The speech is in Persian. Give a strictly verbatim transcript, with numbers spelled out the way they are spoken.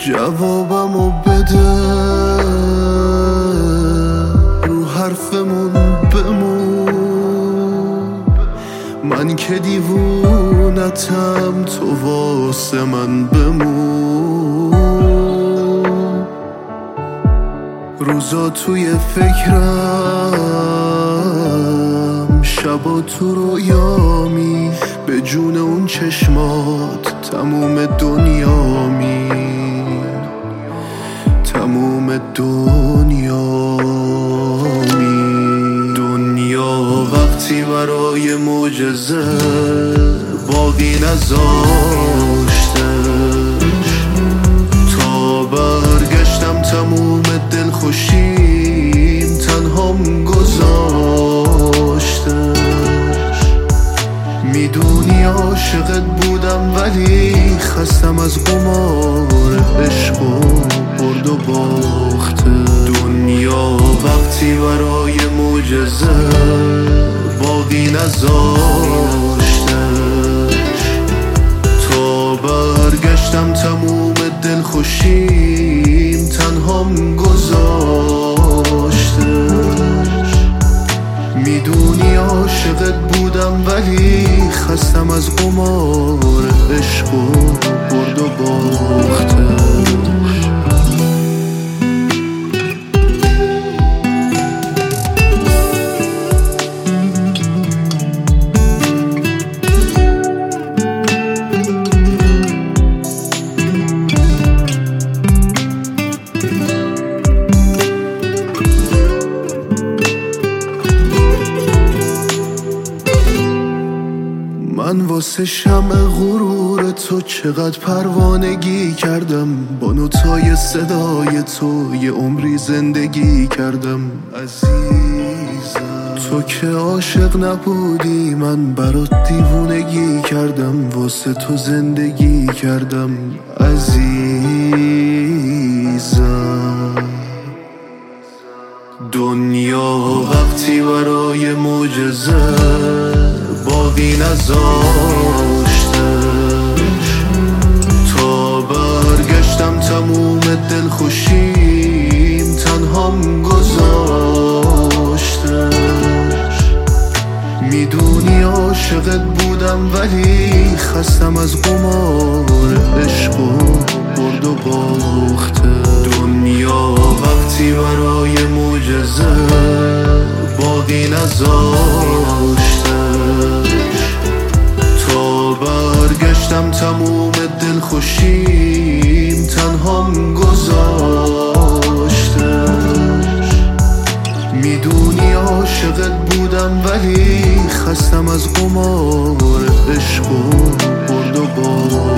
جوابمو بده، رو حرفمون بمون. من که دیوونتم، تو واسه من بمون. روزا توی فکرم، شبا تو رویامی، به جون اون چشمات تموم دنیامی، تموم دنیامی. دنیا وقتی برای معجزه باقی نذاشتش، تا برگشتم تموم دل خوشیم تنهام گذاشتش. میدونی عاشقت بودم ولی خستم از قمار عشق و برد و باخته. دنیا وقتی برای معجزه باقی نذاشتش، تا برگشتم تموم دل خوشیم تنهام گذاشتش. میدونی عاشقت بودم ولی خستم از قمار عشق و برد و باخته. من واسه شمع غرور تو چقدر پروانگی کردم، با نوتای صدای تو یه عمری زندگی کردم. عزیزم تو که عاشق نبودی، من برات دیوونگی کردم، واسه تو زندگی کردم. عزیزم دنیا وقتی برای معجزه باقی نذاشتش، تا برگشتم تموم دل خوشیم تنهام گذاشتش. میدونی عاشقت بودم ولی خستم از قمار عشق و برد و باخته. دنیا وقتی برای معجزه باقی نذاشتش، تا برگشتم تموم دل خوشیم تنهام گذاشتش. میدونی عاشقت بودم ولی خستم از قمار عشق و برد و باخته.